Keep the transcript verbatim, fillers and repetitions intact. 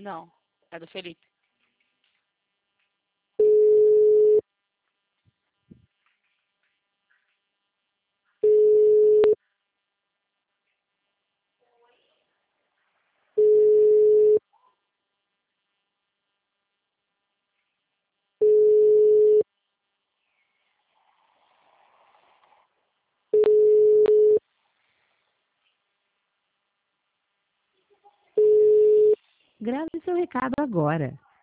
Não, é do Felipe. Grave seu recado agora.